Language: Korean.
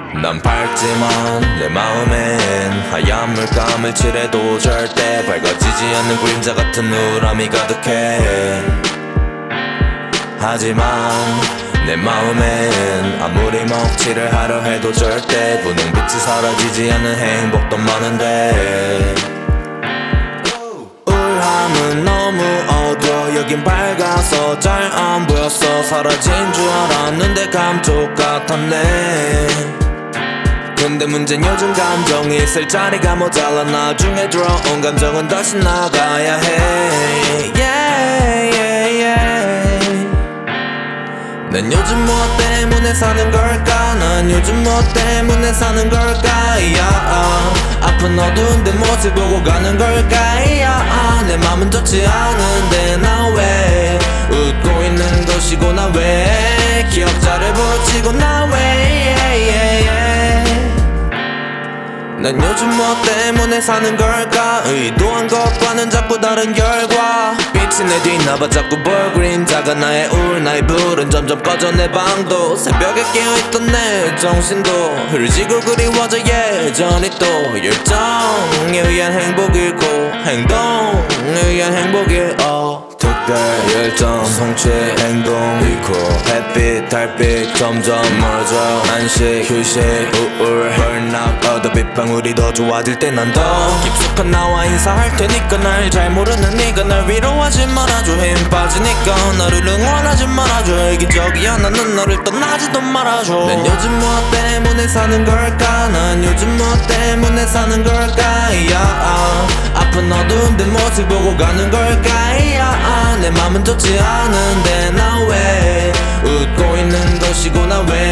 난 밝지만 내 마음엔 하얀 물감을 칠해도 절대 밝아지지 않는 그림자 같은 우울함이 가득해. 하지만 내 마음엔 아무리 먹칠을 하려 해도 절대 분홍빛이 사라지지 않는 행복도 많은데, 우울함은 너무 어두워. 여긴 밝아서 잘 안 보였어. 사라진 줄 알았는데 감쪽 같았네. 근데 문제는 요즘 감정이 있을 자리가 모자라. 나중에 들어온 감정은 다시 나가야 해. 난 요즘 뭐 때문에 사는 걸까? 난 요즘 뭐 때문에 사는 걸까? 아픈 어두운 내 모습 보고 가는 걸까? 내 맘은 좋지 않은데 나 왜 웃고 있는 것이고, 나 왜 기억자를 붙이고, 나 왜 난 요즘 뭐 때문에 사는 걸까? 의도한 것과는 자꾸 다른 결과. 빛이 내 뒤나봐 자꾸 볼 그림자가 나의 우울, 나의 불은 점점 꺼져. 내 방도 새벽에 깨어있던 내 정신도 흐려지고 그리워져. 예전이 또 열정에 의한 행복 잃고 행동에 의한 행복 잃어. 특별 열정 성취 행동 잃고 햇빛 달빛 점점 멀어져. 안식 휴식 우울 burnout 어두 빗방울이 더 좋아질 때 난 더 깊숙한 나와 인사할 테니까. 날 잘 모르는 네가 날 위로하지 말아줘. 힘 빠지니까 나를 응원하지 말아줘. 이기적이야 나는 너를 떠나지도 말아줘. 난 요즘 뭐 때문에 사는 걸까? 난 요즘 뭐 때문에 사는 걸까? 아픈 어두운 내 모습 보고 가는 걸까? 내 맘은 좋지 않은데 나 왜 웃고 있는 것이고, 나 왜